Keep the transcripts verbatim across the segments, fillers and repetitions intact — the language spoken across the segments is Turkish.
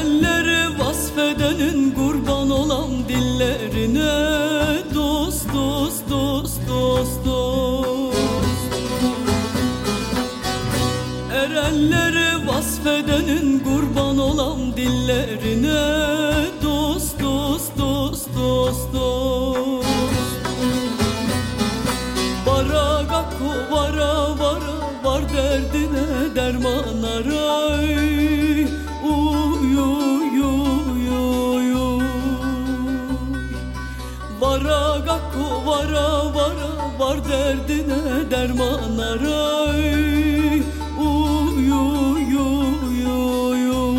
Erenleri vasfedenin kurban olan dillerine dost dost dost dost dost. Erenleri vasfedenin kurban olan dillerine dost dost dost dost dost. Vara vara vara var derdine derman aray. Uy uy uy uy uy. Vara gakko vara vara var derdine derman aray. Uy uy uy uy uy.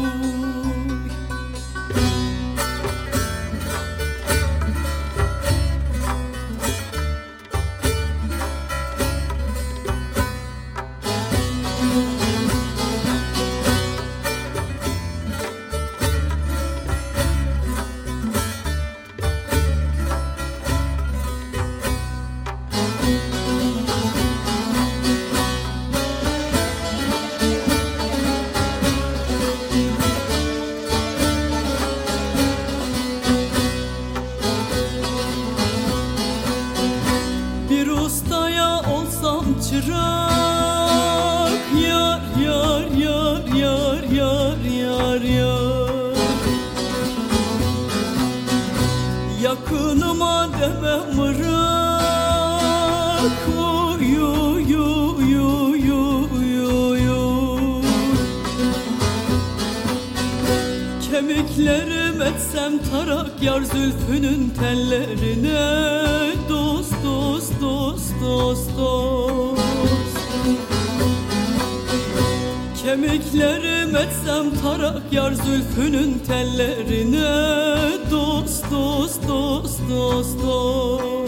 Bir ustaya olsam çırak, yar yar yar yar yar yar yar. Yakınıma demem mırak. Uy uy uy uy uy uy uy. Kemiklerim etsem tarak, yar zülfünün tellerine dost dost dost dost dost. Kemiklerim etsem tarak, yar zülfünün tellerine dost dost dost dost dost.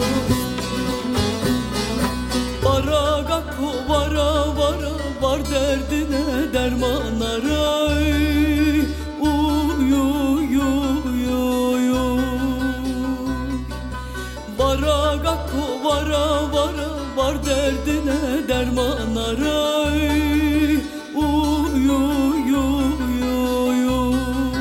Vara gakko vara vara var derdine derman aray. Uy uy uy uy uy. Vara gakko vara vara var derdine derman aray. Uy uy uy uy uy.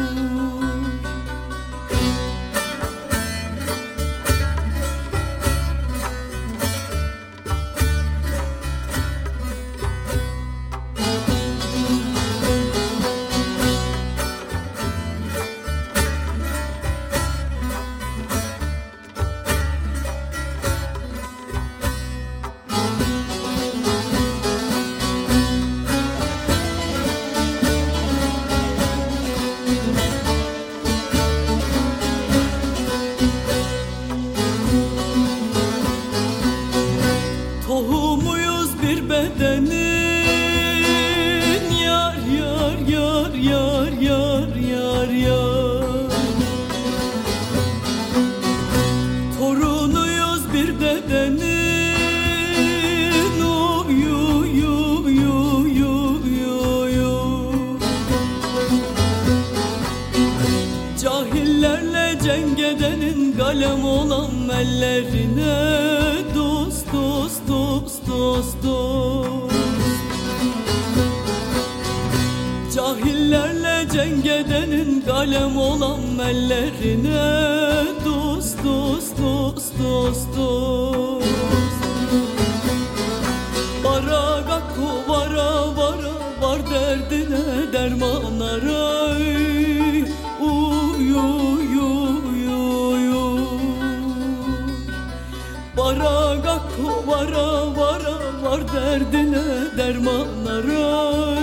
Tohumuyuz bir bedenin, yar yar yar yar yar yar yar. Torunuyuz bir dedenin. Uy uy uy uy uy uy uy. Cahillerle cenk edenin kalem olan ellerine dost dost dost dost dost. Cahillerle cenk edenin kalem olan ellerine dost dost dost dost dost. Vara gakko vara vara var derdine derman aray. Uy uy uy uy uy. Vara gakko vara vara var derdine derman aray.